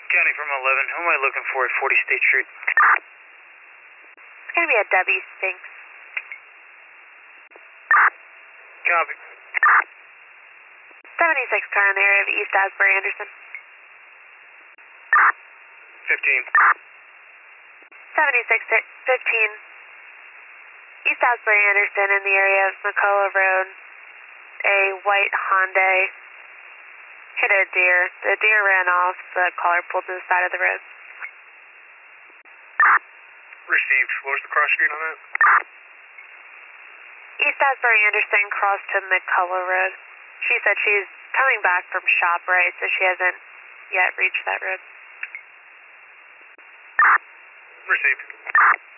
County from 11. Who am I looking for at 40 State Street? It's going to be a W Sphinx. Copy. 76 car in the area of East Asbury Anderson. 15. 76 15. East Asbury Anderson in the area of McCullough Road. A white Hyundai hit a deer. The deer ran off. The caller pulled to the side of the road. Received. What was the cross street on that? East Asbury Anderson crossed to McCullough Road. She said she's coming back from ShopRite, so she hasn't yet reached that road. Received.